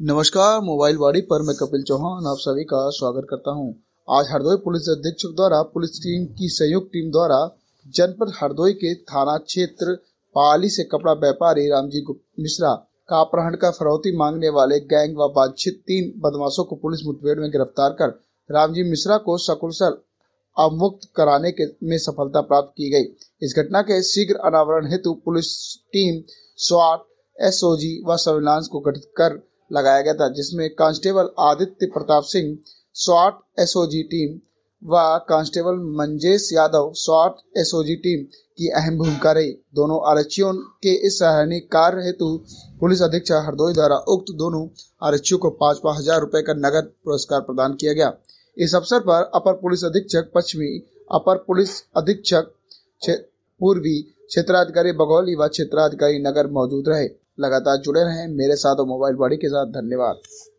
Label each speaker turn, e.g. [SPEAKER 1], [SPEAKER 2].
[SPEAKER 1] नमस्कार, मोबाइल वाड़ी पर मैं कपिल चौहान आप सभी का स्वागत करता हूं। आज हरदोई पुलिस अधीक्षक द्वारा पुलिस टीम की संयुक्त टीम द्वारा जनपद हरदोई के थाना क्षेत्र पाली से कपड़ा व्यापारी रामजी मिश्रा का अपहरण कर फिरौती मांगने वाले गैंग व वांछित 3 बदमाशों को पुलिस मुठभेड़ में गिरफ्तार कर रामजी मिश्रा को सकुशल अवमुक्त कराने में सफलता प्राप्त की गई। इस घटना के शीघ्र अनावरण हेतु पुलिस टीम स्वाट, एसओजी व सर्विलांस को गठित कर लगाया गया था, जिसमें कांस्टेबल आदित्य प्रताप सिंह स्वाट एसओजी टीम व कांस्टेबल मंजेश यादव स्वाट एसओजी टीम की अहम भूमिका रही। दोनों आरक्षियों के इस सराहनीय कार्य हेतु पुलिस अधीक्षक हरदोई द्वारा उक्त दोनों आरक्षियों को 5-5 हजार रुपए का नगद पुरस्कार प्रदान किया गया। इस अवसर पर अपर पुलिस अधीक्षक पश्चिमी, अपर पुलिस अधीक्षक पूर्वी, क्षेत्राधिकारी बघौली व क्षेत्राधिकारी नगर मौजूद रहे। लगातार जुड़े रहें मेरे साथ और मोबाइल वाड़ी के साथ। धन्यवाद।